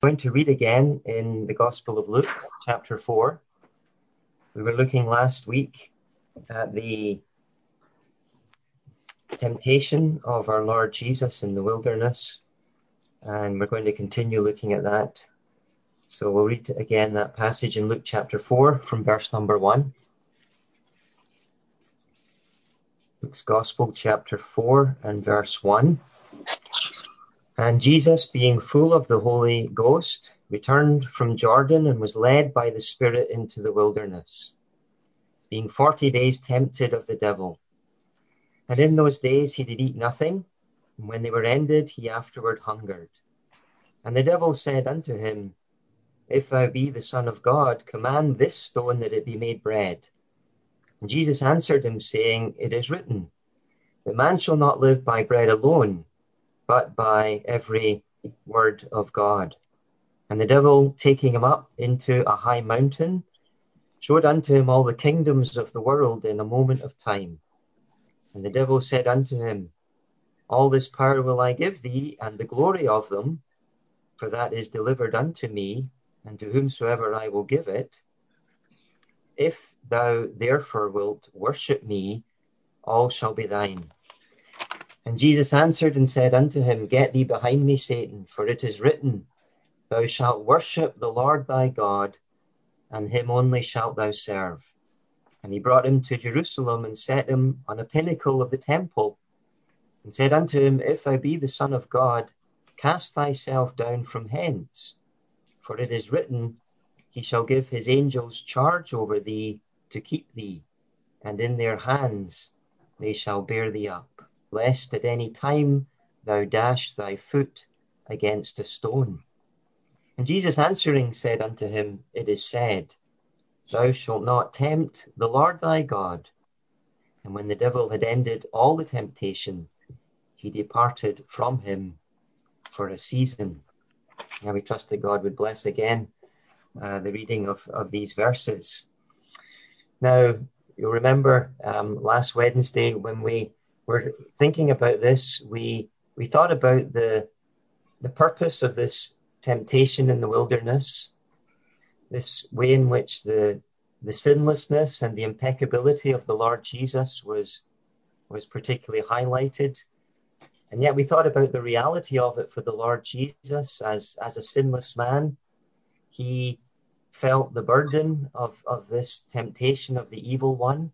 Going to read again in the Gospel of Luke, chapter 4. We were looking last week at the temptation of our Lord Jesus in the wilderness, and we're going to continue looking at that. So we'll read again that passage in Luke chapter 4 from verse number 1. Luke's Gospel, chapter 4 and verse 1. And Jesus, being full of the Holy Ghost, returned from Jordan and was led by the Spirit into the wilderness, being 40 days tempted of the devil. And in those days he did eat nothing, and when they were ended, he afterward hungered. And the devil said unto him, If thou be the Son of God, command this stone that it be made bread. And Jesus answered him, saying, It is written, that man shall not live by bread alone, but by every word of God. And the devil, taking him up into a high mountain, showed unto him all the kingdoms of the world in a moment of time. And the devil said unto him, All this power will I give thee, and the glory of them, for that is delivered unto me, and to whomsoever I will give it. If thou therefore wilt worship me, all shall be thine. And Jesus answered and said unto him, Get thee behind me, Satan, for it is written, Thou shalt worship the Lord thy God, and him only shalt thou serve. And he brought him to Jerusalem, and set him on a pinnacle of the temple, and said unto him, If thou be the Son of God, cast thyself down from hence. For it is written, He shall give his angels charge over thee to keep thee, and in their hands they shall bear thee up, lest at any time thou dash thy foot against a stone. And Jesus answering said unto him, It is said, Thou shalt not tempt the Lord thy God. And when the devil had ended all the temptation, he departed from him for a season. Now we trust that God would bless again the reading of these verses. Now, you'll remember last Wednesday when we were thinking about this, we thought about the purpose of this temptation in the wilderness, this way in which the sinlessness and the impeccability of the Lord Jesus was particularly highlighted. And yet we thought about the reality of it for the Lord Jesus as a sinless man. He felt the burden of this temptation of the evil one.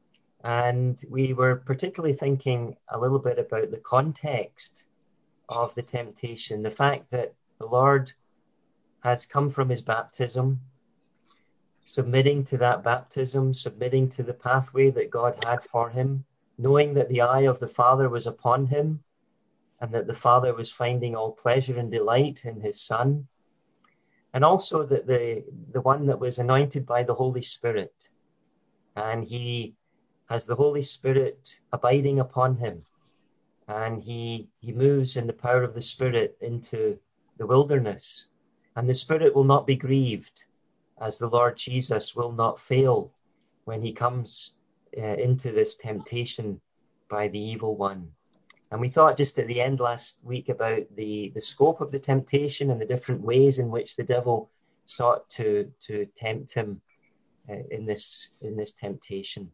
And we were particularly thinking a little bit about the context of the temptation, the fact that the Lord has come from his baptism, submitting to that baptism, submitting to the pathway that God had for him, knowing that the eye of the Father was upon him, and that the Father was finding all pleasure and delight in his Son, and also that the one that was anointed by the Holy Spirit, and he has the Holy Spirit abiding upon him, and he moves in the power of the Spirit into the wilderness, and the Spirit will not be grieved, as the Lord Jesus will not fail when he comes into this temptation by the evil one. And we thought just at the end last week about the scope of the temptation and the different ways in which the devil sought to tempt him in this temptation.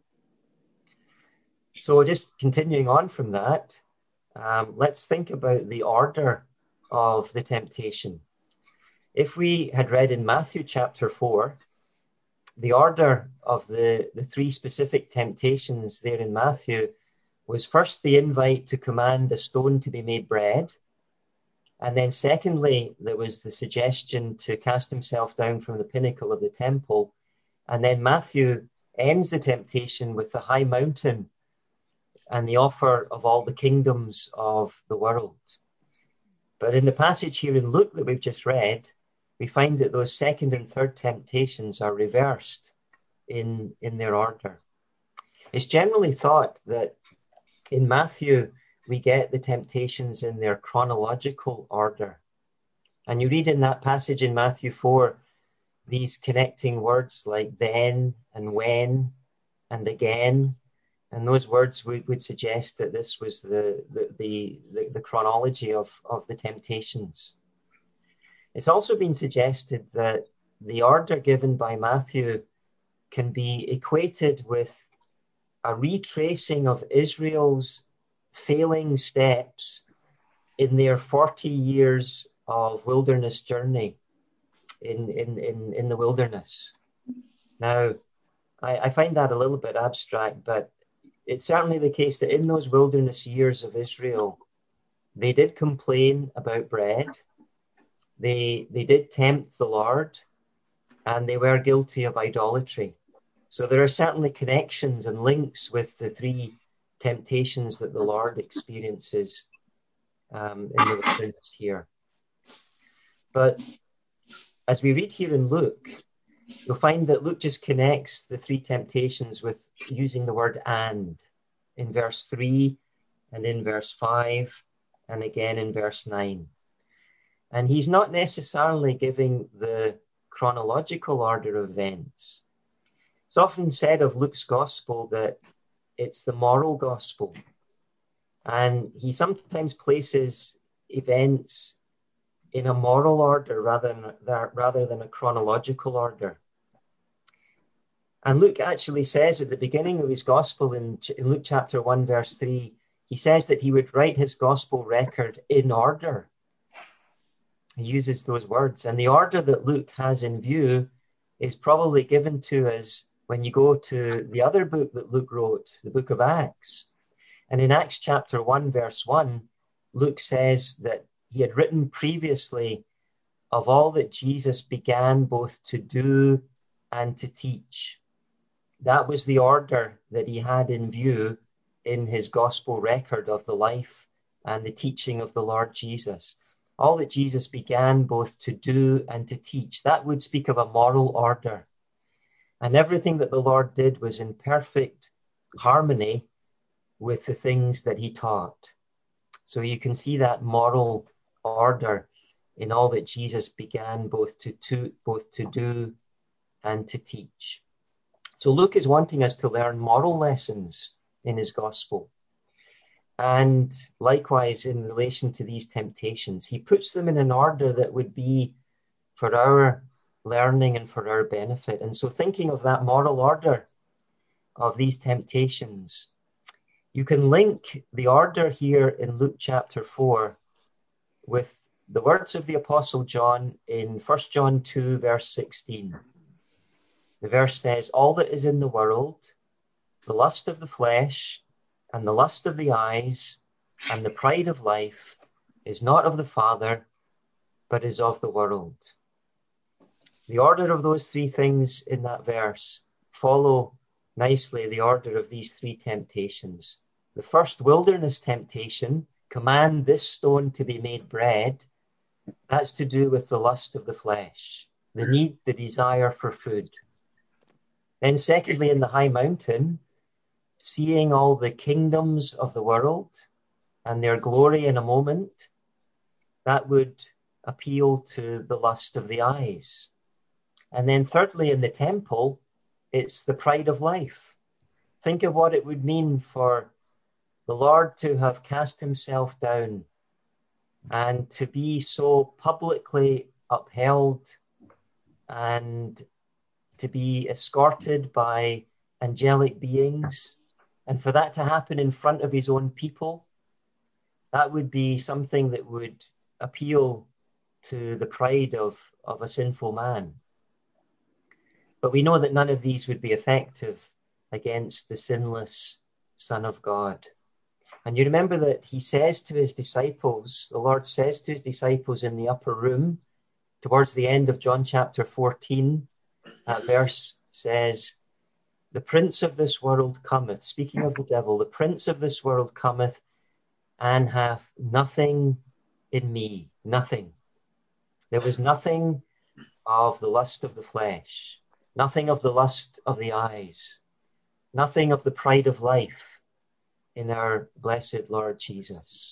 So just continuing on from that, let's think about the order of the temptation. If we had read in Matthew chapter 4, the order of the three specific temptations there in Matthew was first the invite to command a stone to be made bread. And then secondly, there was the suggestion to cast himself down from the pinnacle of the temple. And then Matthew ends the temptation with the high mountain and the offer of all the kingdoms of the world. But in the passage here in Luke that we've just read, we find that those second and third temptations are reversed in their order. It's generally thought that in Matthew, we get the temptations in their chronological order. And you read in that passage in Matthew 4, these connecting words like then and when and again. And those words would suggest that this was the chronology of the temptations. It's also been suggested that the order given by Matthew can be equated with a retracing of Israel's failing steps in their 40 years of wilderness journey in the wilderness. Now, I find that a little bit abstract, but it's certainly the case that in those wilderness years of Israel, they did complain about bread, they did tempt the Lord, and they were guilty of idolatry. So there are certainly connections and links with the three temptations that the Lord experiences in the wilderness here. But as we read here in Luke, you'll find that Luke just connects the three temptations with using the word "and" in verse 3 and in verse 5 and again in verse 9. And he's not necessarily giving the chronological order of events. It's often said of Luke's gospel that it's the moral gospel. And he sometimes places events in a moral order rather than a chronological order. And Luke actually says at the beginning of his gospel in Luke chapter 1, verse 3, he says that he would write his gospel record in order. He uses those words. And the order that Luke has in view is probably given to us when you go to the other book that Luke wrote, the book of Acts. And in Acts chapter 1, verse 1, Luke says that he had written previously of all that Jesus began both to do and to teach. That was the order that he had in view in his gospel record of the life and the teaching of the Lord Jesus. All that Jesus began both to do and to teach, that would speak of a moral order. And everything that the Lord did was in perfect harmony with the things that he taught. So you can see that moral order in all that Jesus began both to do and to teach. So Luke is wanting us to learn moral lessons in his gospel. And likewise, in relation to these temptations, he puts them in an order that would be for our learning and for our benefit. And so thinking of that moral order of these temptations, you can link the order here in Luke chapter 4 with the words of the Apostle John in 1 John 2, verse 16. The verse says, "All that is in the world, the lust of the flesh, and the lust of the eyes, and the pride of life, is not of the Father, but is of the world." The order of those three things in that verse follow nicely the order of these three temptations. The first wilderness temptation, command this stone to be made bread, that's to do with the lust of the flesh, the need, the desire for food. Then secondly, in the high mountain, seeing all the kingdoms of the world and their glory in a moment, that would appeal to the lust of the eyes. And then thirdly, in the temple, it's the pride of life. Think of what it would mean for the Lord to have cast himself down and to be so publicly upheld and to be escorted by angelic beings, and for that to happen in front of his own people. That would be something that would appeal to the pride of a sinful man. But we know that none of these would be effective against the sinless Son of God. And you remember that he says to his disciples, the Lord says to his disciples in the upper room, towards the end of John chapter 14, that verse says, "The prince of this world cometh," speaking of the devil, "the prince of this world cometh and hath nothing in me," nothing. There was nothing of the lust of the flesh, nothing of the lust of the eyes, nothing of the pride of life in our blessed Lord Jesus.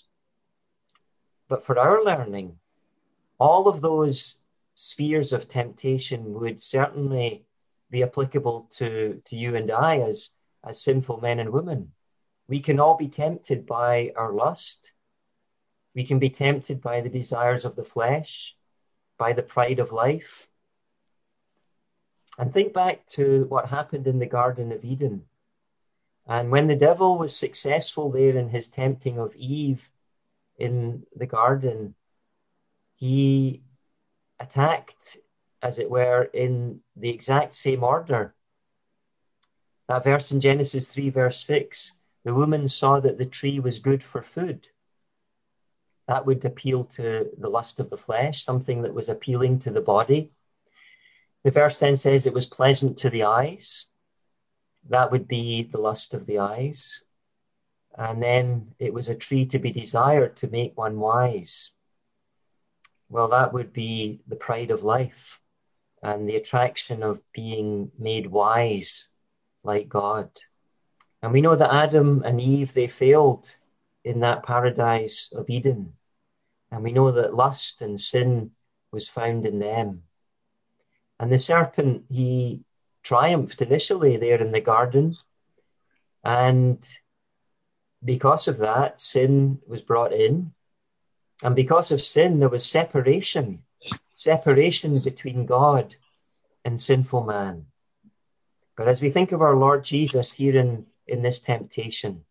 But for our learning, all of those spheres of temptation would certainly be applicable to you and I as sinful men and women. We can all be tempted by our lust. We can be tempted by the desires of the flesh. by the pride of life. And think back to what happened in the Garden of Eden. And when the devil was successful there in his tempting of Eve in the garden, he attacked, as it were, in the exact same order. That verse in Genesis 3, verse 6, the woman saw that the tree was good for food. That would appeal to the lust of the flesh, something that was appealing to the body. The verse then says it was pleasant to the eyes. That would be the lust of the eyes. And then it was a tree to be desired to make one wise. Well, that would be the pride of life and the attraction of being made wise like God. And we know that Adam and Eve, they failed in that paradise of Eden. And we know that lust and sin was found in them. And the serpent, he triumphed initially there in the garden. And because of that, sin was brought in. And because of sin, there was separation between God and sinful man. But as we think of our Lord Jesus here in this temptation,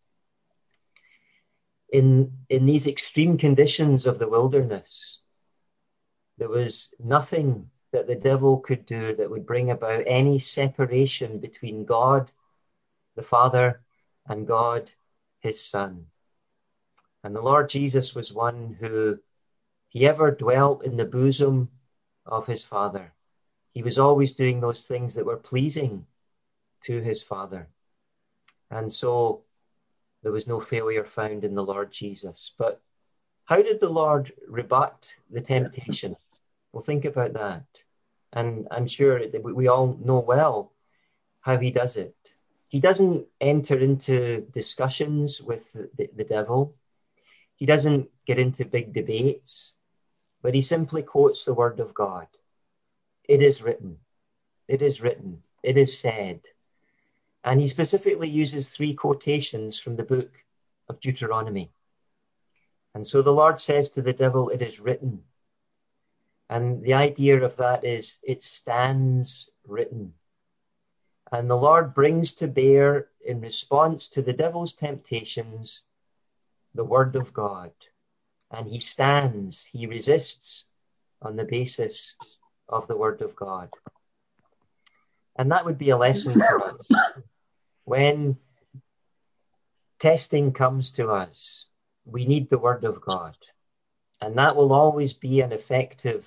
in these extreme conditions of the wilderness, there was nothing that the devil could do that would bring about any separation between God, the Father, and God, his Son. And the Lord Jesus was one who, he ever dwelt in the bosom of his Father. He was always doing those things that were pleasing to his Father. And so there was no failure found in the Lord Jesus. But how did the Lord rebut the temptation? Well, think about that. And I'm sure that we all know well how he does it. He doesn't enter into discussions with the devil. He doesn't get into big debates, but he simply quotes the word of God. It is written. It is written. It is said. And he specifically uses 3 quotations from the book of Deuteronomy. And so the Lord says to the devil, it is written. And the idea of that is it stands written. And the Lord brings to bear in response to the devil's temptations, the word of God. And he stands, he resists on the basis of the word of God. And that would be a lesson for us. When testing comes to us, we need the word of God. And that will always be an effective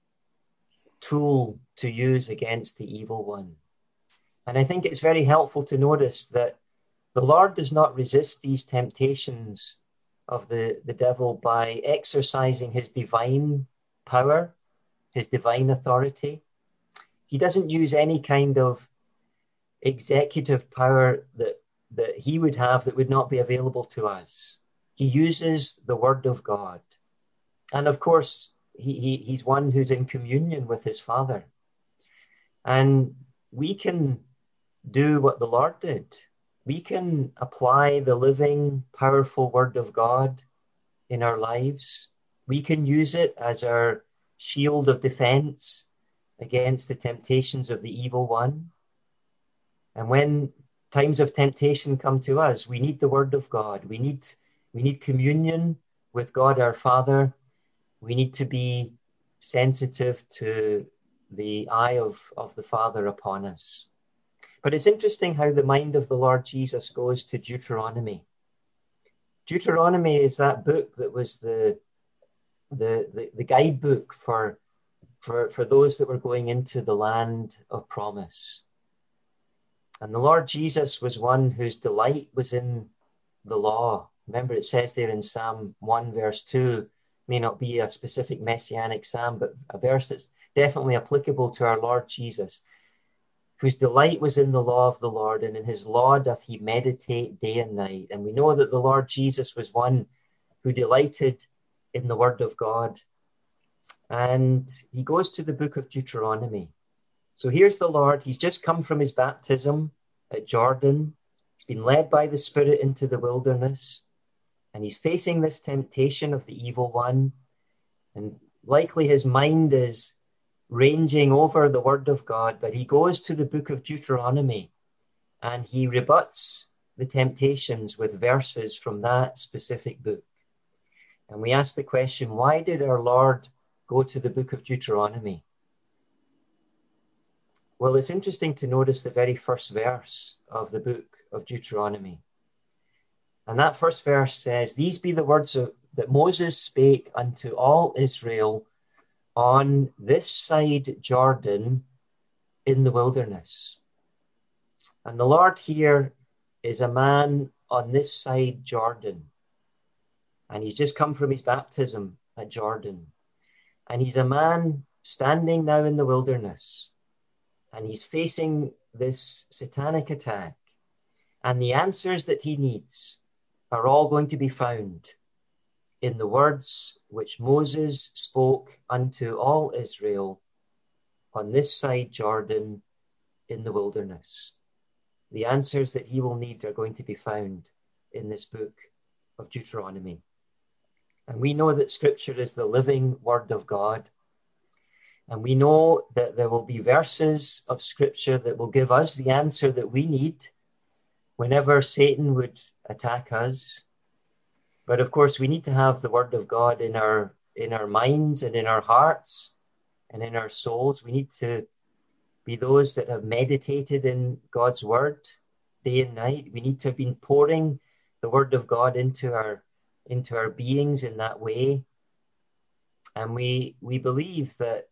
tool to use against the evil one. And I think it's very helpful to notice that the Lord does not resist these temptations of the devil by exercising his divine power, his divine authority. He doesn't use any kind of executive power that he would have that would not be available to us. He uses the word of God. And of course, he's one who's in communion with his Father. And we can do what the Lord did. We can apply the living, powerful word of God in our lives. We can use it as our shield of defense against the temptations of the evil one. And when times of temptation come to us, we need the word of God. We need communion with God our Father. We need to be sensitive to the eye of the Father upon us. But it's interesting how the mind of the Lord Jesus goes to Deuteronomy. Deuteronomy is that book that was the guidebook for those that were going into the land of promise. And the Lord Jesus was one whose delight was in the law. Remember, it says there in Psalm 1, verse 2, may not be a specific messianic psalm, but a verse that's definitely applicable to our Lord Jesus, whose delight was in the law of the Lord, and in his law doth he meditate day and night. And we know that the Lord Jesus was one who delighted in the word of God. And he goes to the book of Deuteronomy. So here's the Lord. He's just come from his baptism at Jordan. He's been led by the Spirit into the wilderness. And he's facing this temptation of the evil one. And likely his mind is ranging over the Word of God, but he goes to the book of Deuteronomy and he rebuts the temptations with verses from that specific book. And we ask the question, why did our Lord go to the book of Deuteronomy? Well, it's interesting to notice the very first verse of the book of Deuteronomy. And that first verse says, "These be the words that Moses spake unto all Israel on this side Jordan in the wilderness." And the Lord here is a man on this side Jordan. And he's just come from his baptism at Jordan. And he's a man standing now in the wilderness. And he's facing this satanic attack. And the answers that he needs are all going to be found in the words which Moses spoke unto all Israel on this side Jordan in the wilderness. The answers that he will need are going to be found in this book of Deuteronomy. And we know that Scripture is the living Word of God. And we know that there will be verses of Scripture that will give us the answer that we need whenever Satan would attack us. But of course, we need to have the Word of God in our minds and in our hearts and in our souls. We need to be those that have meditated in God's Word day and night. We need to have been pouring the Word of God into our beings in that way. And we believe that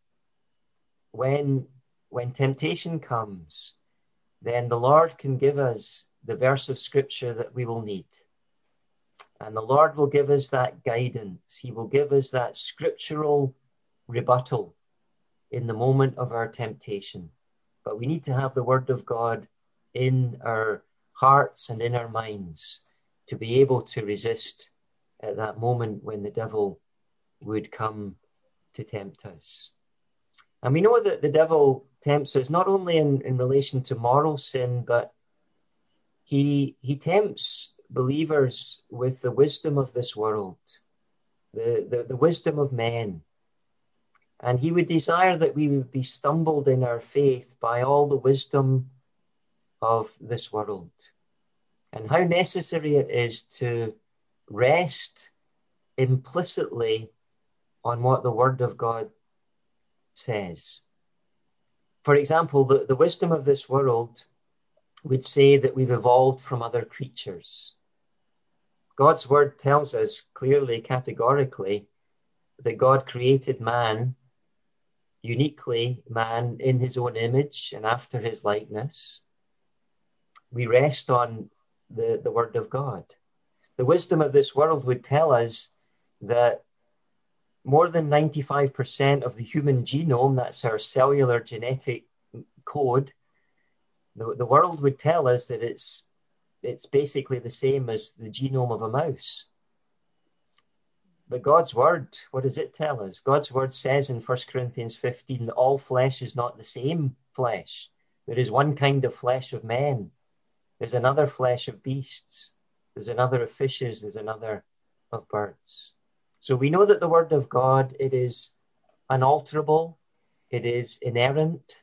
when temptation comes, then the Lord can give us the verse of Scripture that we will need. And the Lord will give us that guidance. He will give us that scriptural rebuttal in the moment of our temptation. But we need to have the Word of God in our hearts and in our minds to be able to resist at that moment when the devil would come to tempt us. And we know that the devil tempts us not only in relation to moral sin, but he tempts believers with the wisdom of this world, the wisdom of men. And he would desire that we would be stumbled in our faith by all the wisdom of this world. And how necessary it is to rest implicitly on what the Word of God says. For example, the wisdom of this world would say that we've evolved from other creatures. God's Word tells us clearly, categorically, that God created man, uniquely man in his own image and after his likeness. We rest on the Word of God. The wisdom of this world would tell us that more than 95% of the human genome, that's our cellular genetic code, the world would tell us that it's basically the same as the genome of a mouse. But God's Word, what does it tell us? God's Word says in 1 Corinthians 15 that all flesh is not the same flesh. There is one kind of flesh of men. There's another flesh of beasts. There's another of fishes. There's another of birds. So we know that the Word of God, it is unalterable. It is inerrant.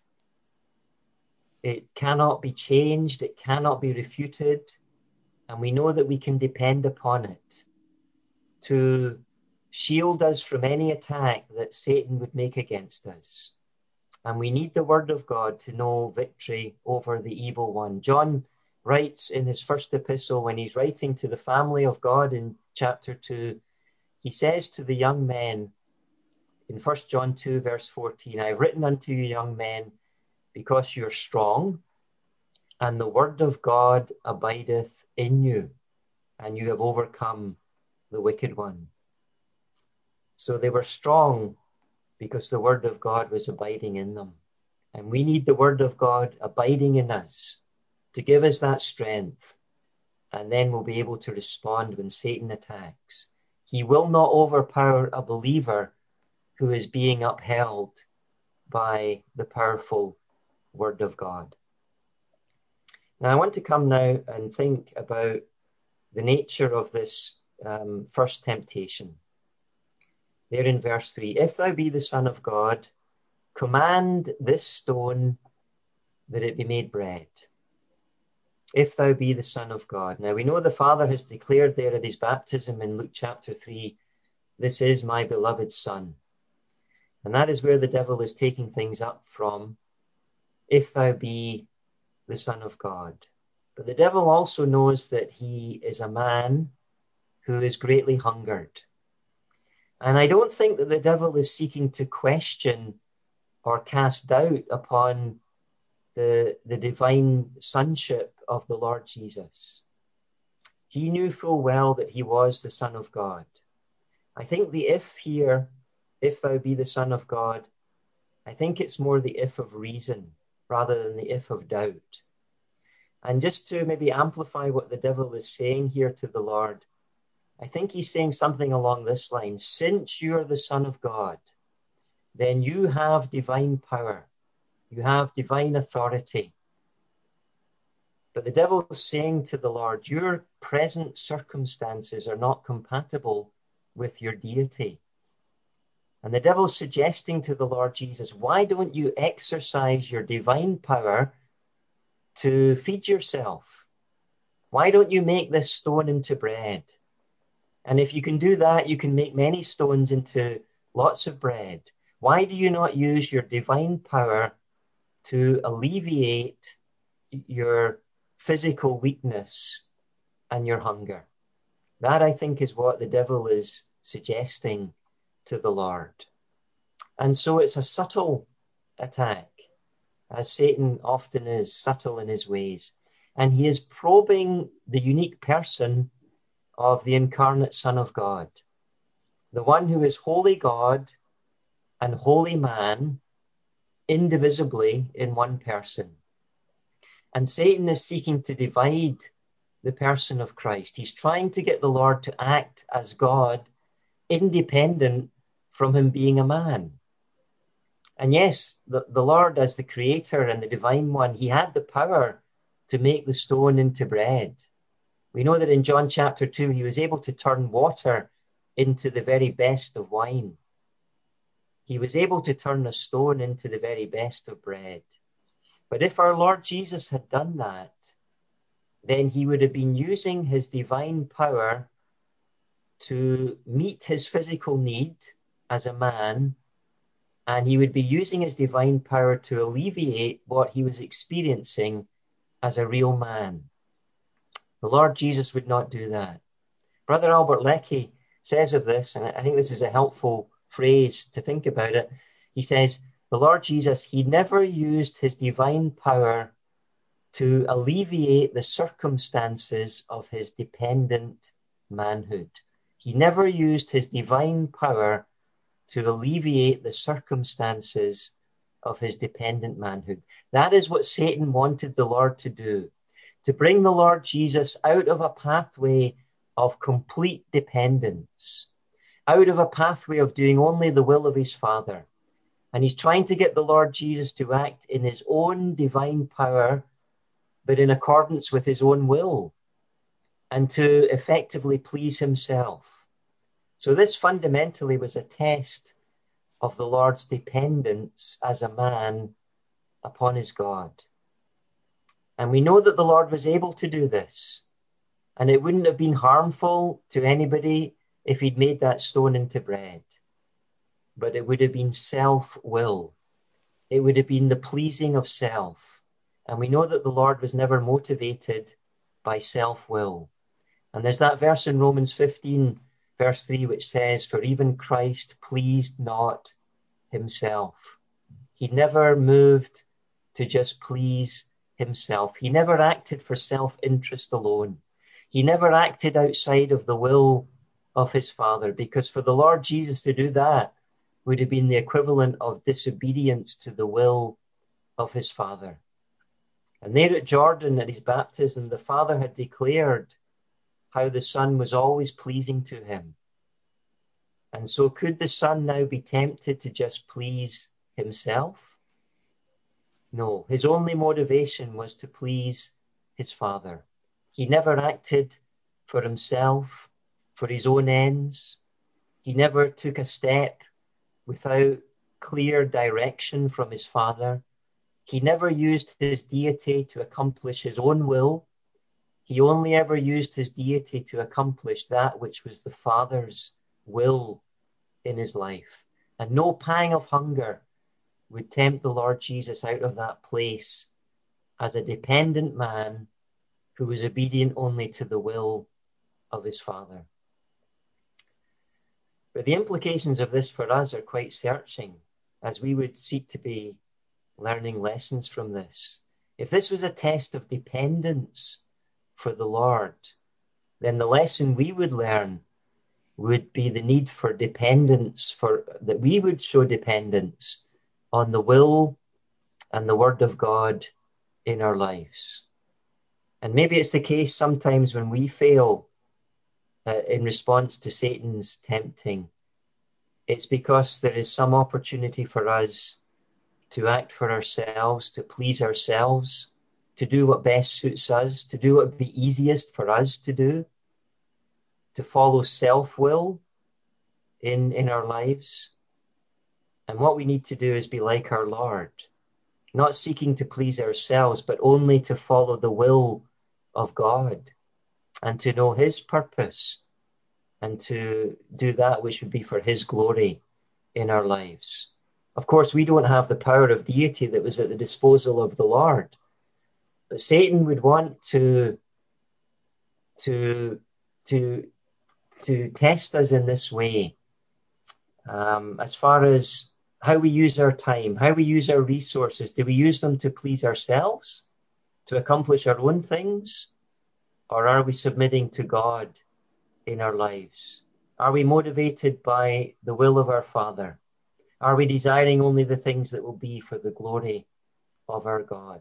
It cannot be changed. It cannot be refuted. And we know that we can depend upon it to shield us from any attack that Satan would make against us. And we need the Word of God to know victory over the evil one. John writes in his first epistle, when he's writing to the family of God in chapter 2, he says to the young men in 1 John 2, verse 14, "I have written unto you, young men, because you're strong, and the Word of God abideth in you, and you have overcome the wicked one." So they were strong because the Word of God was abiding in them. And we need the Word of God abiding in us to give us that strength. And then we'll be able to respond when Satan attacks. He will not overpower a believer who is being upheld by the powerful Word of God. Now, I want to come now and think about the nature of this first temptation. there in verse 3, if thou be the Son of God, command this stone that it be made bread. If thou be the Son of God. Now we know the Father has declared there at his baptism in Luke chapter 3, this is my beloved Son. And that is where the devil is taking things up from, if thou be the Son of God. But the devil also knows that he is a man who is greatly hungered. And I don't think that the devil is seeking to question or cast doubt upon the divine sonship of the Lord Jesus. He knew full well that he was the Son of God. I think the if here, if thou be the Son of God, I think it's more the if of reason rather than the if of doubt. And just to maybe amplify what the devil is saying here to the Lord, I think he's saying something along this line. Since you're the Son of God, then you have divine power. You have divine authority. But the devil is saying to the Lord, your present circumstances are not compatible with your deity. And the devil is suggesting to the Lord Jesus, why don't you exercise your divine power to feed yourself? Why don't you make this stone into bread? And if you can do that, you can make many stones into lots of bread. Why do you not use your divine power to alleviate your physical weakness and your hunger? That, I think, is what the devil is suggesting to the Lord. And so it's a subtle attack, as Satan often is, subtle in his ways. And he is probing the unique person of the incarnate Son of God, the one who is holy God and holy man, indivisibly in one person. And Satan is seeking to divide the person of Christ. He's trying to get the Lord to act as God, independent from him being a man. And yes, the Lord as the creator and the divine one, he had the power to make the stone into bread. We know that in John chapter 2, he was able to turn water into the very best of wine. He was able to turn a stone into the very best of bread. But if our Lord Jesus had done that, then he would have been using his divine power to meet his physical need as a man, and he would be using his divine power to alleviate what he was experiencing as a real man. The Lord Jesus would not do that. Brother Albert Lecky says of this, and I think this is a helpful phrase to think about it. He says, the Lord Jesus, he never used his divine power to alleviate the circumstances of his dependent manhood. He never used his divine power to alleviate the circumstances of his dependent manhood. That is what Satan wanted the Lord to do, to bring the Lord Jesus out of a pathway of complete dependence, out of a pathway of doing only the will of his Father. And he's trying to get the Lord Jesus to act in his own divine power, but in accordance with his own will, and to effectively please himself. So this fundamentally was a test of the Lord's dependence as a man upon his God. And we know that the Lord was able to do this. And it wouldn't have been harmful to anybody if he'd made that stone into bread. But it would have been self-will. It would have been the pleasing of self. And we know that the Lord was never motivated by self-will. And there's that verse in Romans 15, verse 3, which says, for even Christ pleased not himself. He never moved to just please himself. He never acted for self-interest alone. He never acted outside of the will of his Father, because for the Lord Jesus to do that would have been the equivalent of disobedience to the will of his Father. And there at Jordan, at his baptism, the Father had declared how the Son was always pleasing to him. And so could the Son now be tempted to just please himself? No, his only motivation was to please his Father. He never acted for himself, for his own ends. He never took a step without clear direction from his Father. He never used his deity to accomplish his own will. He only ever used his deity to accomplish that which was the Father's will in his life. And no pang of hunger would tempt the Lord Jesus out of that place as a dependent man who was obedient only to the will of his Father. But the implications of this for us are quite searching, as we would seek to be learning lessons from this. If this was a test of dependence for the Lord, then the lesson we would learn would be the need for dependence, that we would show dependence on the will and the word of God in our lives. And maybe it's the case sometimes when we fail in response to Satan's tempting, it's because there is some opportunity for us to act for ourselves, to please ourselves, to do what best suits us, to do what would be easiest for us to do, to follow self-will in our lives. And what we need to do is be like our Lord, not seeking to please ourselves, but only to follow the will of God and to know his purpose and to do that which would be for his glory in our lives. Of course, we don't have the power of deity that was at the disposal of the Lord, but Satan would want to test us in this way, as far as how we use our time, how we use our resources. Do we use them to please ourselves, to accomplish our own things, or are we submitting to God in our lives? Are we motivated by the will of our Father? Are we desiring only the things that will be for the glory of our God?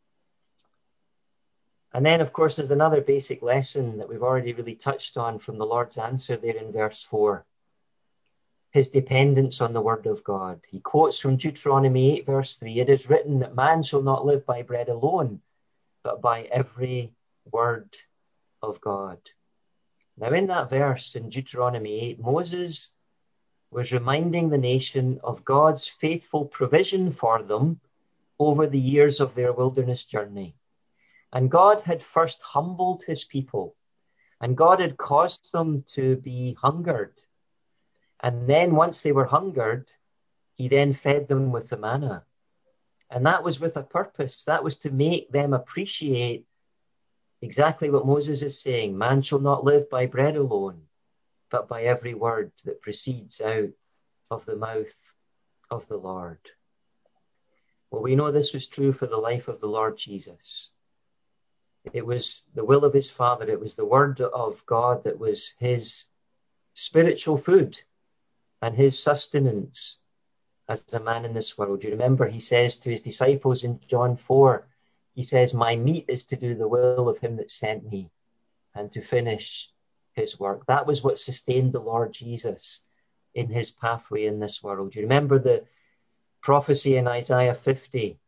And then, of course, there's another basic lesson that we've already really touched on from the Lord's answer there in verse 4. His dependence on the word of God. He quotes from Deuteronomy 8, verse 3, "It is written that man shall not live by bread alone, but by every word of God." Now, in that verse in Deuteronomy 8, Moses was reminding the nation of God's faithful provision for them over the years of their wilderness journey. And God had first humbled his people, and God had caused them to be hungered. And then once they were hungered, he then fed them with the manna. And that was with a purpose. That was to make them appreciate exactly what Moses is saying. Man shall not live by bread alone, but by every word that proceeds out of the mouth of the Lord. Well, we know this was true for the life of the Lord Jesus. It was the will of his Father. It was the word of God that was his spiritual food and his sustenance as a man in this world. You remember he says to his disciples in John 4, he says, "My meat is to do the will of him that sent me and to finish his work." That was what sustained the Lord Jesus in his pathway in this world. You remember the prophecy in Isaiah 50,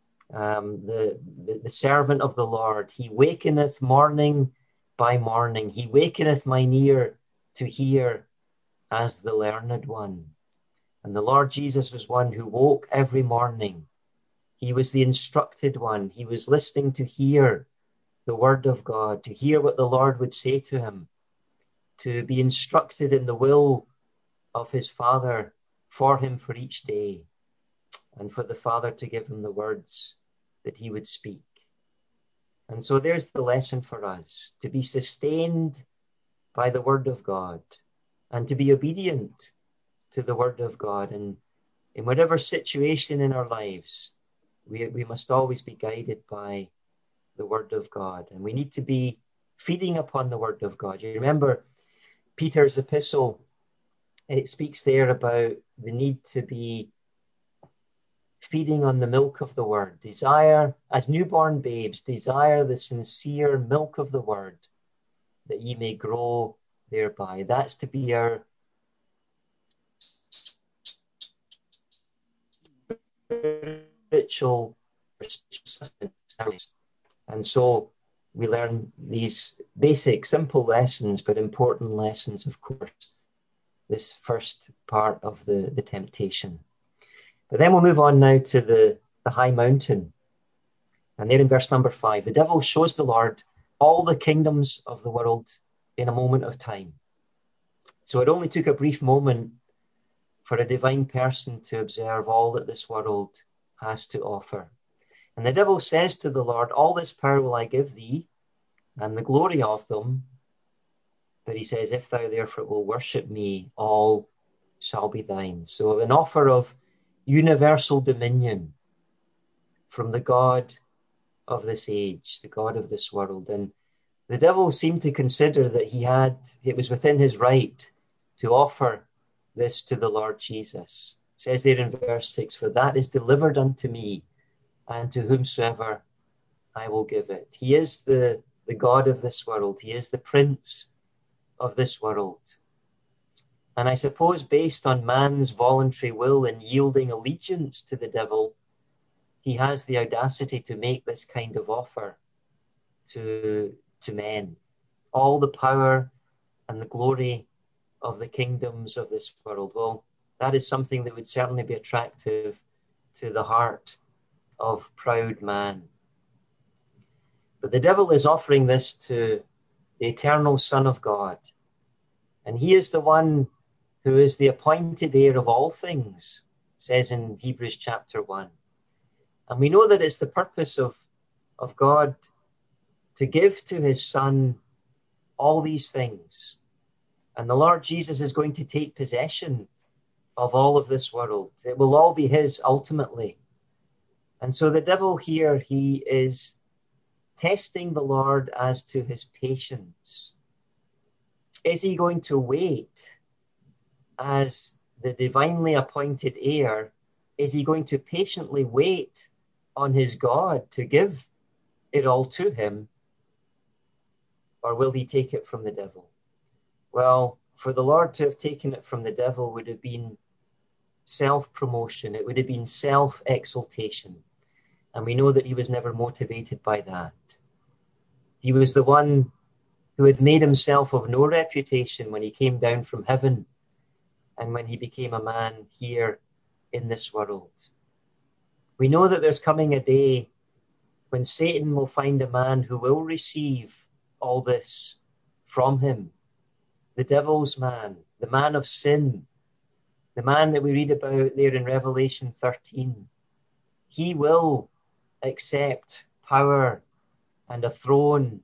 the servant of the Lord, he wakeneth morning by morning. He wakeneth mine ear to hear as the learned one. And the Lord Jesus was one who woke every morning. He was the instructed one. He was listening to hear the word of God, to hear what the Lord would say to him, to be instructed in the will of his Father for him for each day, and for the Father to give him the words that he would speak. And so there's the lesson for us, to be sustained by the word of God and to be obedient to the word of God. And in whatever situation in our lives, we must always be guided by the word of God. And we need to be feeding upon the word of God. You remember Peter's epistle, it speaks there about the need to be feeding on the milk of the word. Desire, as newborn babes, desire the sincere milk of the word, that ye may grow thereby. That's to be our spiritual sustenance. And so we learn these basic, simple lessons, but important lessons, of course, this first part of the temptation. But then we'll move on now to the high mountain. And there in verse number 5, the devil shows the Lord all the kingdoms of the world in a moment of time. So it only took a brief moment for a divine person to observe all that this world has to offer. And the devil says to the Lord, all this power will I give thee, and the glory of them. But he says, if thou therefore will worship me, all shall be thine. So an offer of universal dominion from the God of this age, the God of this world. And the devil seemed to consider that it was within his right to offer this to the Lord Jesus. It says there in verse 6, for that is delivered unto me, and to whomsoever I will give it. He is the God of this world. He is the prince of this world. And I suppose based on man's voluntary will in yielding allegiance to the devil, he has the audacity to make this kind of offer to men. All the power and the glory of the kingdoms of this world. Well, that is something that would certainly be attractive to the heart of proud man. But the devil is offering this to the eternal Son of God. And he is the one who is the appointed heir of all things, says in Hebrews chapter 1. And we know that it's the purpose of God to give to his Son all these things. And the Lord Jesus is going to take possession of all of this world. It will all be his ultimately. And so the devil here, he is testing the Lord as to his patience. Is he going to wait as the divinely appointed heir? Is he going to patiently wait on his God to give it all to him? Or will he take it from the devil? Well, for the Lord to have taken it from the devil would have been self-promotion. It would have been self-exaltation. And we know that he was never motivated by that. He was the one who had made himself of no reputation when he came down from heaven and when he became a man here in this world. We know that there's coming a day when Satan will find a man who will receive all this from him. The devil's man, the man of sin, the man that we read about there in Revelation 13. He will accept power and a throne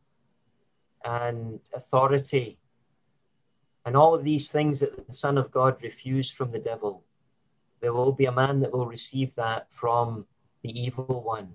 and authority and all of these things that the Son of God refused from the devil. There will be a man that will receive that from the evil one.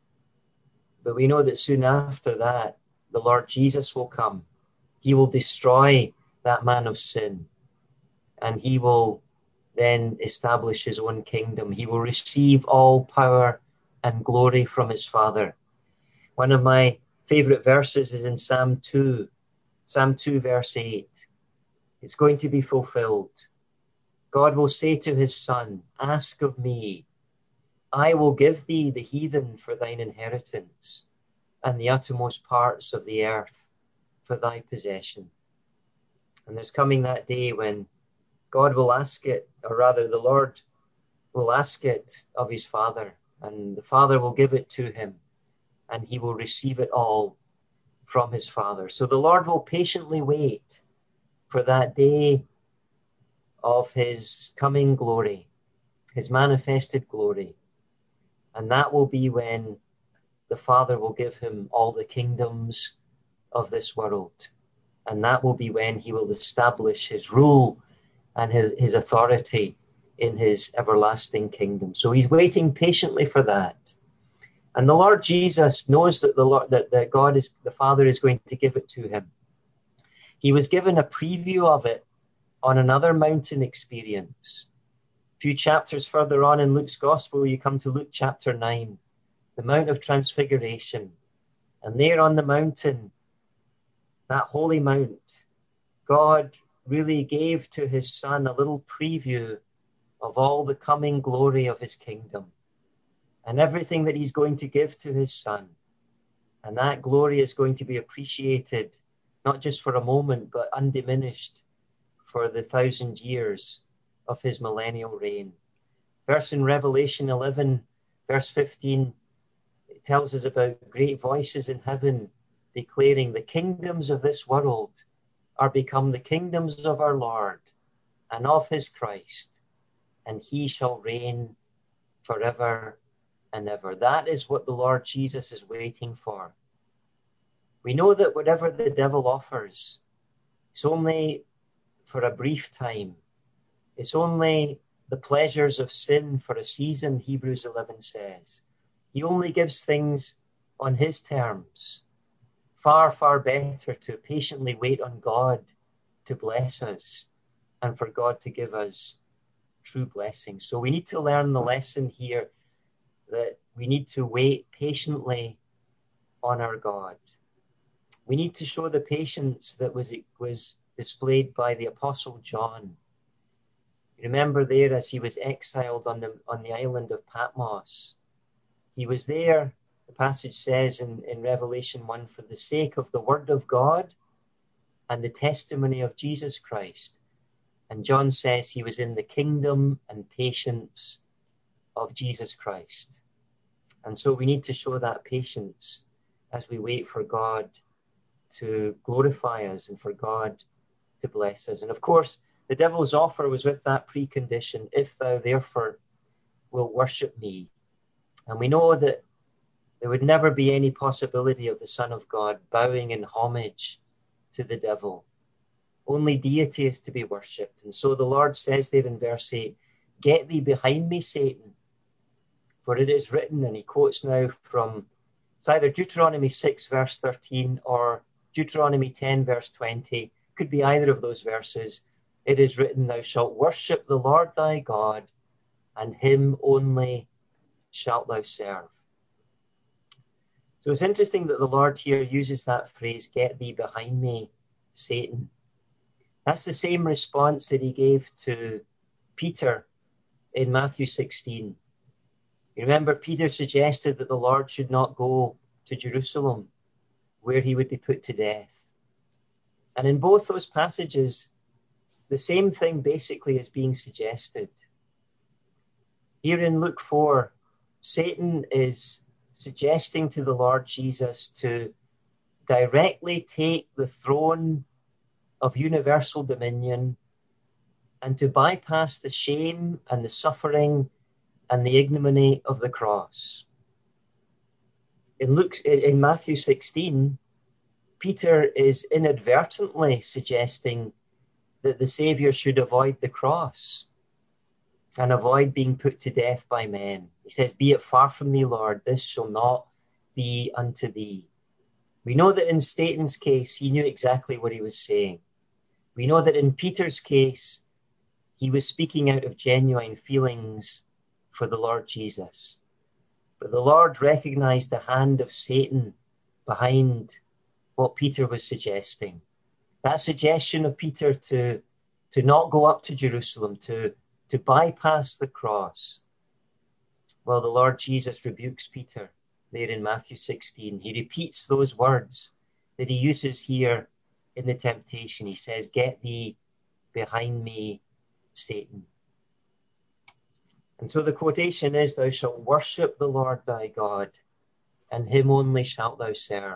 But we know that soon after that, the Lord Jesus will come. He will destroy that man of sin, and he will then establish his own kingdom. He will receive all power and glory from his Father. One of my favorite verses is in Psalm 2 verse 8. It's going to be fulfilled. God will say to his Son, ask of me, I will give thee the heathen for thine inheritance, and the uttermost parts of the earth for thy possession. And there's coming that day when God will ask it, or rather the Lord will ask it of his Father, and the Father will give it to him, and he will receive it all from his Father. So the Lord will patiently wait for that day of his coming glory, his manifested glory. And that will be when the Father will give him all the kingdoms of this world. And that will be when he will establish his rule and his authority in his everlasting kingdom. So he's waiting patiently for that. And the Lord Jesus knows that that God is, the Father is going to give it to him. He was given a preview of it on another mountain experience. A few chapters further on in Luke's Gospel, you come to Luke chapter 9, the Mount of Transfiguration. And there on the mountain, that holy mount, God really gave to his Son a little preview of all the coming glory of his kingdom and everything that he's going to give to his Son. And that glory is going to be appreciated, not just for a moment, but undiminished for the 1,000 years of his millennial reign. Verse in Revelation 11, verse 15, it tells us about great voices in heaven declaring, the kingdoms of this world are become the kingdoms of our Lord and of his Christ, and he shall reign forever and ever. That is what the Lord Jesus is waiting for. We know that whatever the devil offers, it's only for a brief time. It's only the pleasures of sin for a season, Hebrews 11 says. He only gives things on his terms. Far, far better to patiently wait on God to bless us and for God to give us true blessing. So we need to learn the lesson here that we need to wait patiently on our God. We need to show the patience that was displayed by the Apostle John. Remember there as he was exiled on the island of Patmos. He was there, the passage says in Revelation 1, for the sake of the word of God and the testimony of Jesus Christ. And John says he was in the kingdom and patience of Jesus Christ. And so we need to show that patience as we wait for God to glorify us and for God to bless us. And of course, the devil's offer was with that precondition, if thou therefore wilt worship me. And we know that there would never be any possibility of the Son of God bowing in homage to the devil. Only deity is to be worshipped. And so the Lord says there in verse 8, get thee behind me, Satan, for it is written, and he quotes now from, it's either Deuteronomy 6 verse 13 or Deuteronomy 10 verse 20, could be either of those verses. It is written, thou shalt worship the Lord thy God, and him only shalt thou serve. So it's interesting that the Lord here uses that phrase, get thee behind me, Satan. That's the same response that he gave to Peter in Matthew 16. You remember Peter suggested that the Lord should not go to Jerusalem, where he would be put to death. And in both those passages, the same thing basically is being suggested. Here in Luke 4, Satan is suggesting to the Lord Jesus to directly take the throne of universal dominion and to bypass the shame and the suffering and the ignominy of the cross. In Matthew 16, Peter is inadvertently suggesting that the Saviour should avoid the cross and avoid being put to death by men. He says, be it far from thee, Lord, this shall not be unto thee. We know that in Satan's case, he knew exactly what he was saying. We know that in Peter's case, he was speaking out of genuine feelings for the Lord Jesus. But the Lord recognized the hand of Satan behind what Peter was suggesting. That suggestion of Peter to not go up to Jerusalem, to bypass the cross. Well, the Lord Jesus rebukes Peter there in Matthew 16. He repeats those words that he uses here in the temptation. He says, get thee behind me, Satan. And so the quotation is, thou shalt worship the Lord thy God, and him only shalt thou serve.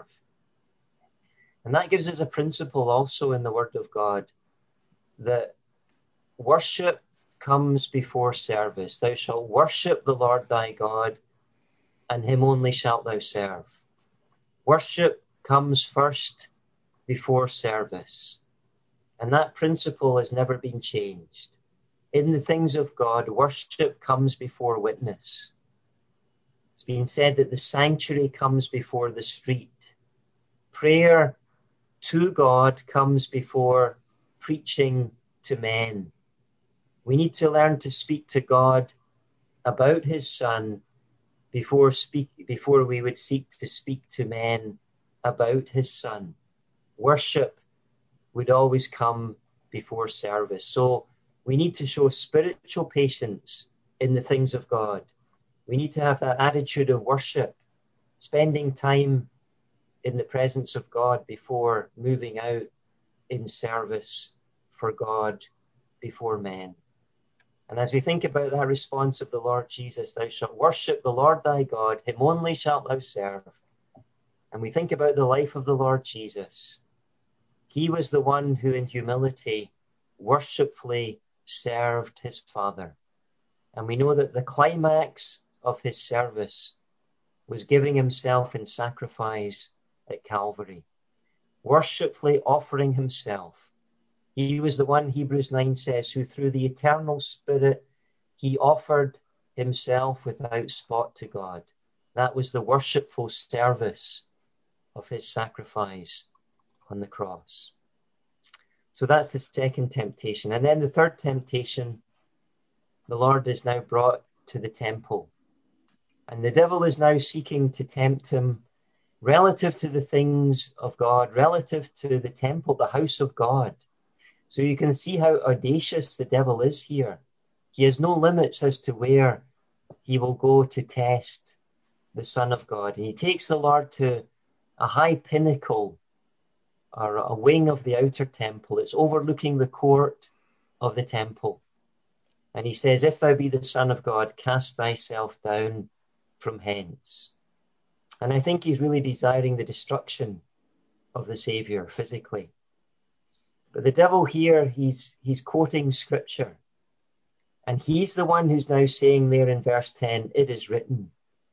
And that gives us a principle also in the Word of God, that worship comes before service. Thou shalt worship the Lord thy God, and him only shalt thou serve. Worship comes first before service. And that principle has never been changed. In the things of God, worship comes before witness. It's been said that the sanctuary comes before the street. Prayer to God comes before preaching to men. We need to learn to speak to God about his Son before we would seek to speak to men about his Son. Worship would always come before service. So we need to show spiritual patience in the things of God. We need to have that attitude of worship, spending time in the presence of God before moving out in service for God before men. And as we think about that response of the Lord Jesus, thou shalt worship the Lord thy God, him only shalt thou serve. And we think about the life of the Lord Jesus. He was the one who in humility worshipfully served his Father. And we know that the climax of his service was giving himself in sacrifice at Calvary, worshipfully offering himself. He was the one, Hebrews 9 says, who through the eternal Spirit, he offered himself without spot to God. That was the worshipful service of his sacrifice on the cross. So that's the second temptation. And then the third temptation, the Lord is now brought to the temple. And the devil is now seeking to tempt him relative to the things of God, relative to the temple, the house of God. So you can see how audacious the devil is here. He has no limits as to where he will go to test the Son of God. And he takes the Lord to a high pinnacle or a wing of the outer temple. It's overlooking the court of the temple. And he says, if thou be the Son of God, cast thyself down from hence. And I think he's really desiring the destruction of the Savior physically. But the devil here, he's quoting scripture. And he's the one who's now saying there in verse 10, it is written.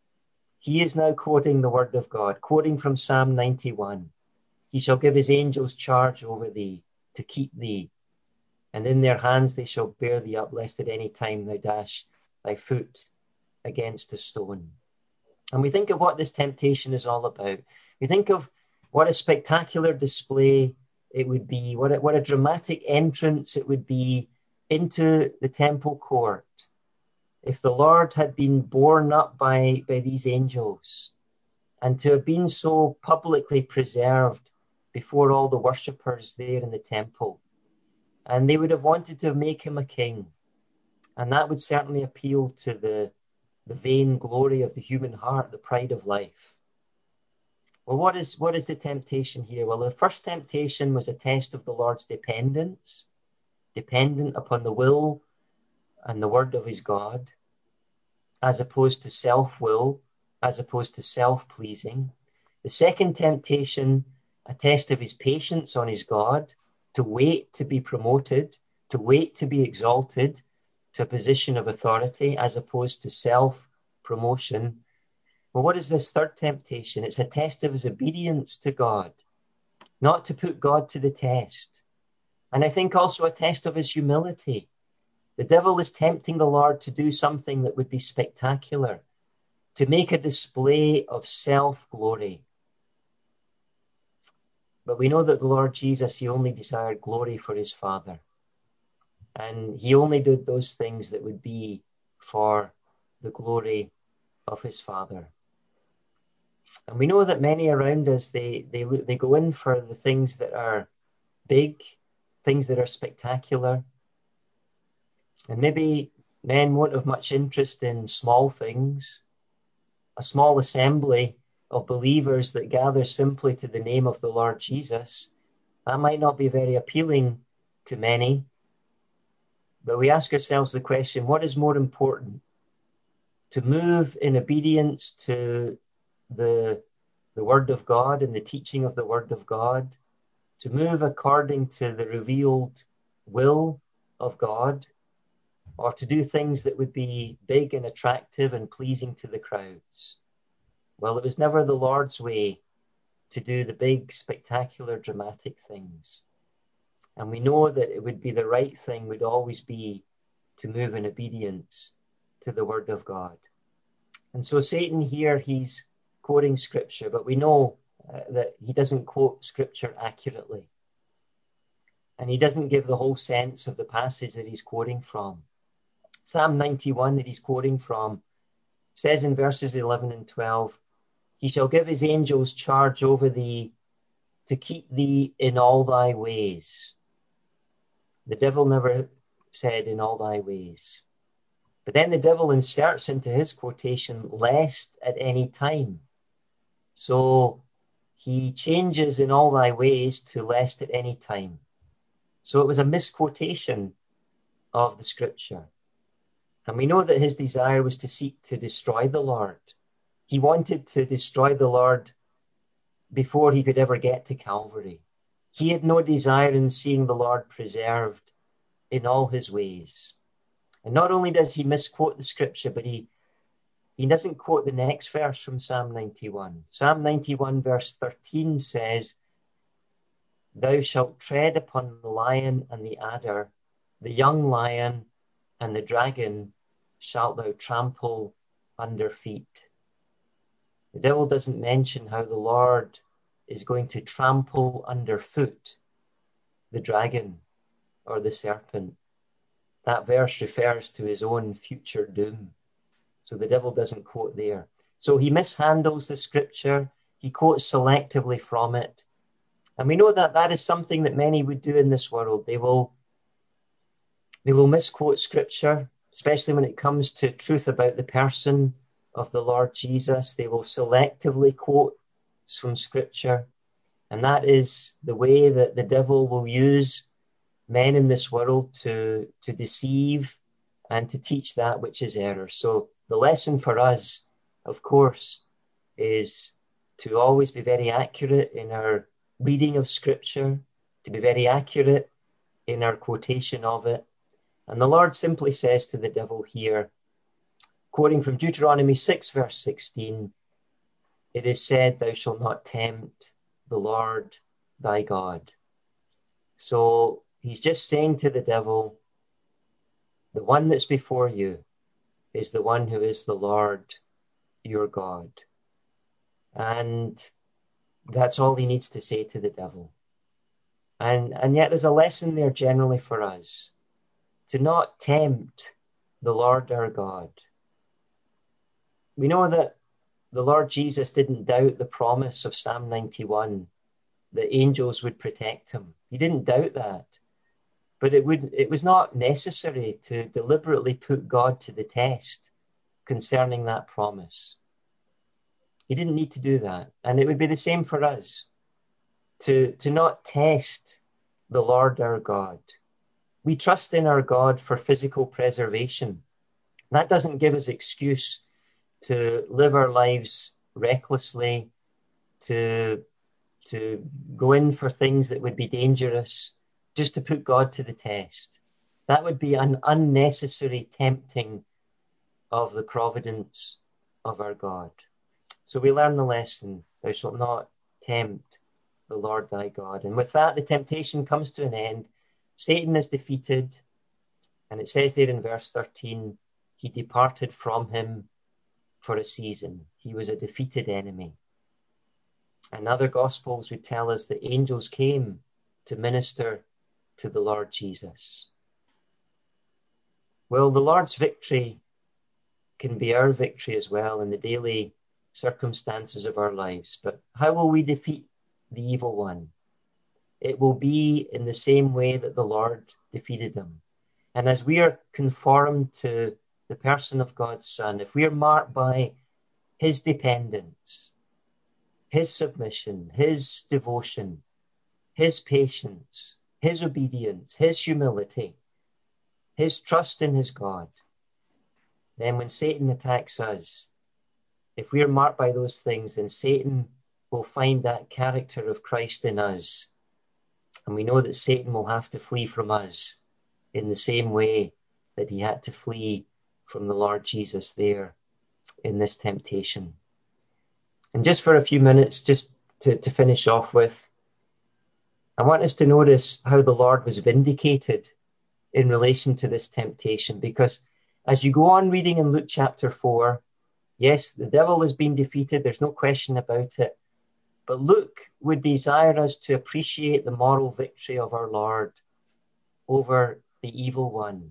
He is now quoting the word of God, quoting from Psalm 91. He shall give his angels charge over thee, to keep thee. And in their hands they shall bear thee up, lest at any time thou dash thy foot against a stone. And we think of what this temptation is all about. We think of what a spectacular display it would be, what a dramatic entrance it would be into the temple court if the Lord had been borne up by these angels, and to have been so publicly preserved before all the worshippers there in the temple. And they would have wanted to make him a king. And that would certainly appeal to the vain glory of the human heart, the pride of life. Well, what is the temptation here? Well, the first temptation was a test of the Lord's dependence, dependent upon the will and the word of his God, as opposed to self-will, as opposed to self-pleasing. The second temptation, a test of his patience on his God, to wait to be promoted, to wait to be exalted to a position of authority, as opposed to self-promotion. Well, what is this third temptation? It's a test of his obedience to God, not to put God to the test. And I think also a test of his humility. The devil is tempting the Lord to do something that would be spectacular, to make a display of self-glory. But we know that the Lord Jesus, he only desired glory for his Father. And he only did those things that would be for the glory of his Father. And we know that many around us, they go in for the things that are big, things that are spectacular. And maybe men won't have much interest in small things. A small assembly of believers that gather simply to the name of the Lord Jesus, that might not be very appealing to many. But we ask ourselves the question, what is more important? To move in obedience to the Word of God and the teaching of the Word of God, to move according to the revealed will of God, or to do things that would be big and attractive and pleasing to the crowds? Well, it was never the Lord's way to do the big, spectacular, dramatic things. And we know that it would be the right thing would always be to move in obedience to the Word of God. And so Satan here, he's quoting Scripture, but we know that he doesn't quote Scripture accurately. And he doesn't give the whole sense of the passage that he's quoting from. Psalm 91 that he's quoting from says in verses 11 and 12, he shall give his angels charge over thee to keep thee in all thy ways. The devil never said in all thy ways. But then the devil inserts into his quotation, lest at any time. So he changes in all thy ways to lest at any time. So it was a misquotation of the scripture. And we know that his desire was to seek to destroy the Lord. He wanted to destroy the Lord before he could ever get to Calvary. He had no desire in seeing the Lord preserved in all his ways. And not only does he misquote the scripture, but he doesn't quote the next verse from Psalm 91. Psalm 91 verse 13 says, "Thou shalt tread upon the lion and the adder, the young lion and the dragon shalt thou trample under feet." The devil doesn't mention how the Lord is going to trample underfoot the dragon or the serpent. That verse refers to his own future doom. So the devil doesn't quote there. So he mishandles the scripture. He quotes selectively from it. And we know that that is something that many would do in this world. They will misquote scripture, especially when it comes to truth about the person of the Lord Jesus. They will selectively quote from scripture. And that is the way that the devil will use men in this world to deceive and to teach that which is error. So the lesson for us, of course, is to always be very accurate in our reading of scripture, to be very accurate in our quotation of it. And the Lord simply says to the devil here, quoting from Deuteronomy 6 verse 16, "It is said, thou shalt not tempt the Lord thy God." So he's just saying to the devil, the one that's before you is the one who is the Lord your God. And that's all he needs to say to the devil. And yet there's a lesson there generally for us, to not tempt the Lord our God. We know that the Lord Jesus didn't doubt the promise of Psalm 91 that angels would protect him. He didn't doubt that. But it was not necessary to deliberately put God to the test concerning that promise. He didn't need to do that. And it would be the same for us, to not test the Lord our God. We trust in our God for physical preservation. That doesn't give us excuse to live our lives recklessly, to go in for things that would be dangerous, just to put God to the test. That would be an unnecessary tempting of the providence of our God. So we learn the lesson, thou shalt not tempt the Lord thy God. And with that, the temptation comes to an end. Satan is defeated. And it says there in verse 13, he departed from him for a season. He was a defeated enemy. And other gospels would tell us that angels came to minister to the Lord Jesus. Well, the Lord's victory can be our victory as well in the daily circumstances of our lives. But how will we defeat the evil one? It will be in the same way that the Lord defeated him. And as we are conformed to the person of God's Son, if we are marked by his dependence, his submission, his devotion, his patience, his obedience, his humility, his trust in his God, then when Satan attacks us, if we are marked by those things, then Satan will find that character of Christ in us. And we know that Satan will have to flee from us in the same way that he had to flee from the Lord Jesus there in this temptation. And just for a few minutes, just to finish off with, I want us to notice how the Lord was vindicated in relation to this temptation, because as you go on reading in Luke chapter 4, yes, the devil has been defeated, there's no question about it, but Luke would desire us to appreciate the moral victory of our Lord over the evil one.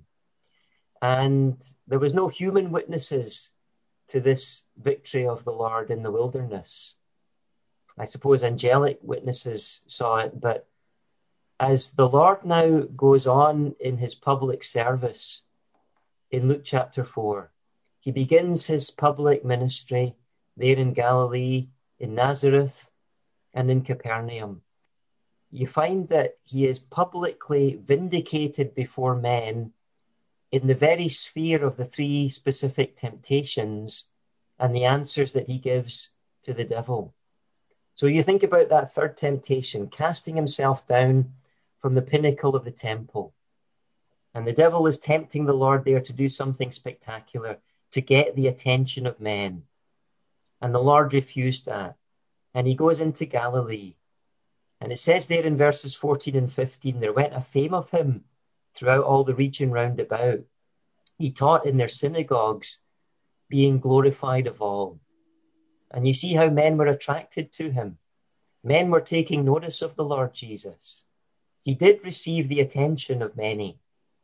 And there was no human witnesses to this victory of the Lord in the wilderness. I suppose angelic witnesses saw it, but as the Lord now goes on in his public service in Luke chapter 4, he begins his public ministry there in Galilee, in Nazareth, and in Capernaum. you find that he is publicly vindicated before men in the very sphere of the three specific temptations and the answers that he gives to the devil. So you think about that third temptation, casting himself down from the pinnacle of the temple. And the devil is tempting the Lord there to do something spectacular, to get the attention of men. And the Lord refused that. And he goes into Galilee. And it says there in verses 14 and 15, there went a fame of him throughout all the region round about. He taught in their synagogues, being glorified of all. And you see how men were attracted to him. Men were taking notice of the Lord Jesus. He did receive the attention of many,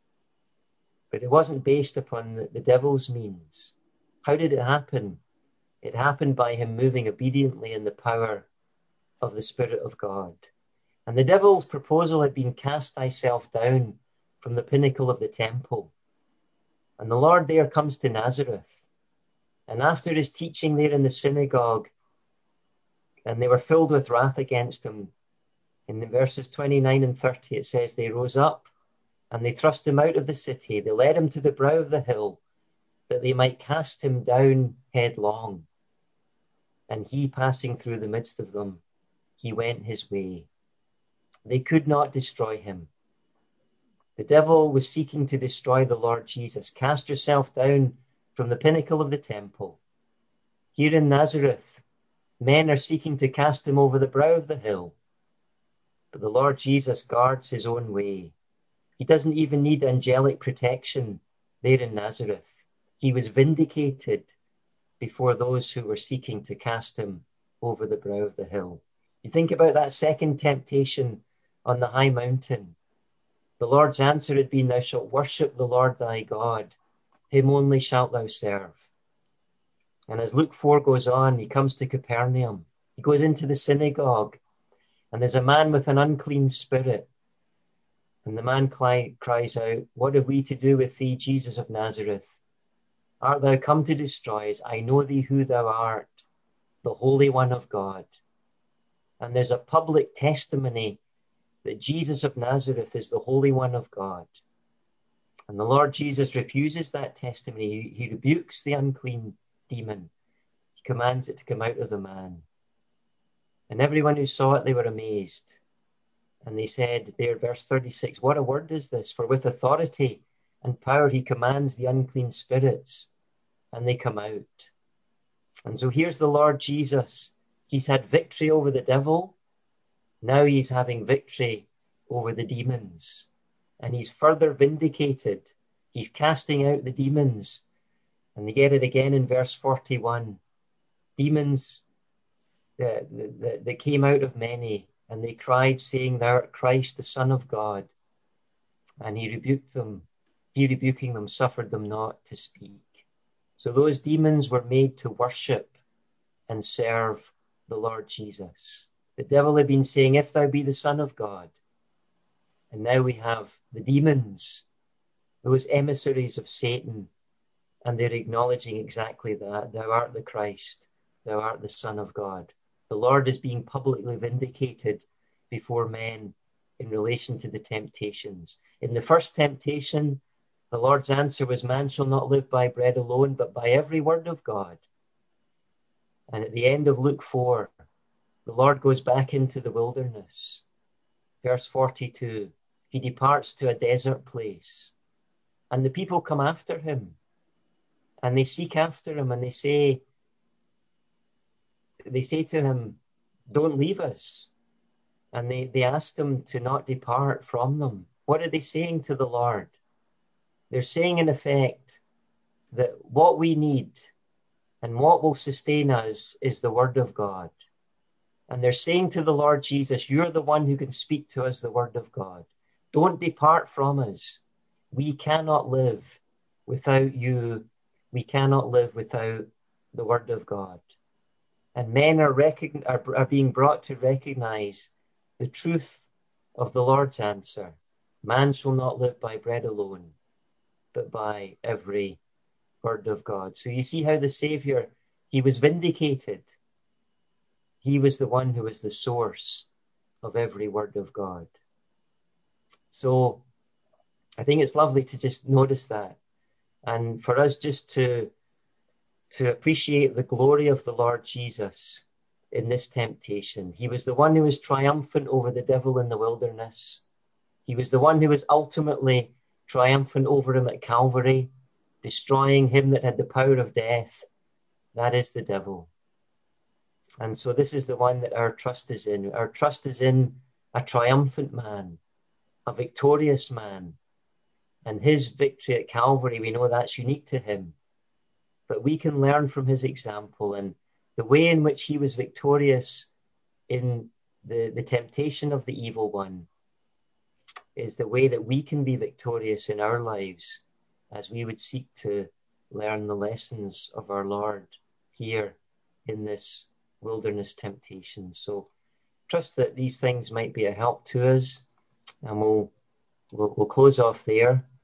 but it wasn't based upon the devil's means. How did it happen? It happened by him moving obediently in the power of the Spirit of God. And the devil's proposal had been, cast thyself down from the pinnacle of the temple. And the Lord there comes to Nazareth. And after his teaching there in the synagogue, and they were filled with wrath against him, in the verses 29 and 30, it says, they rose up and they thrust him out of the city. They led him to the brow of the hill, that they might cast him down headlong. And he, passing through the midst of them, he went his way. They could not destroy him. The devil was seeking to destroy the Lord Jesus. Cast yourself down from the pinnacle of the temple. Here in Nazareth, men are seeking to cast him over the brow of the hill. But the Lord Jesus guards his own way. He doesn't even need angelic protection there in Nazareth. He was vindicated before those who were seeking to cast him over the brow of the hill. You think about that second temptation on the high mountain. The Lord's answer had been, thou shalt worship the Lord thy God. Him only shalt thou serve. And as Luke 4 goes on, he comes to Capernaum. He goes into the synagogue, and there's a man with an unclean spirit. And the man cries out, what have we to do with thee, Jesus of Nazareth? Art thou come to destroy us? I know thee who thou art, the Holy One of God. And there's a public testimony that Jesus of Nazareth is the Holy One of God. And the Lord Jesus refuses that testimony. He rebukes the unclean demon. He commands it to come out of the man. And everyone who saw it, they were amazed. And they said there, verse 36, what a word is this? For with authority and power he commands the unclean spirits, and they come out. And so here's the Lord Jesus. He's had victory over the devil. Now he's having victory over the demons. And he's further vindicated. He's casting out the demons. And they get it again in verse 41. Demons that came out of many, and they cried, saying, thou art Christ, the Son of God. And he rebuked them. He, rebuking them, suffered them not to speak. So those demons were made to worship and serve the Lord Jesus. The devil had been saying, if thou be the Son of God. And now we have the demons, those emissaries of Satan, and they're acknowledging exactly that. Thou art the Christ. Thou art the Son of God. The Lord is being publicly vindicated before men in relation to the temptations. In the first temptation, the Lord's answer was, man shall not live by bread alone, but by every word of God. And at the end of Luke 4, the Lord goes back into the wilderness. Verse 42, he departs to a desert place. And the people come after him. And they seek after him, and they say to him, don't leave us. And they asked him to not depart from them. What are they saying to the Lord? They're saying, in effect, that what we need and what will sustain us is the word of God. And they're saying to the Lord Jesus, you're the one who can speak to us the word of God. Don't depart from us. We cannot live without you. We cannot live without the word of God. And men are being brought to recognize the truth of the Lord's answer. Man shall not live by bread alone, but by every word of God. So you see how the Savior, he was vindicated. He was the one who was the source of every word of God. So I think it's lovely to just notice that, and for us just to appreciate the glory of the Lord Jesus in this temptation. He was the one who was triumphant over the devil in the wilderness. He was the one who was ultimately triumphant over him at Calvary, destroying him that had the power of death. That is the devil. And so this is the one that our trust is in. Our trust is in a triumphant man, a victorious man. And his victory at Calvary, we know that's unique to him. But we can learn from his example, and the way in which he was victorious in the temptation of the evil one is the way that we can be victorious in our lives as we would seek to learn the lessons of our Lord here in this wilderness temptation. So trust that these things might be a help to us, and we'll close off there.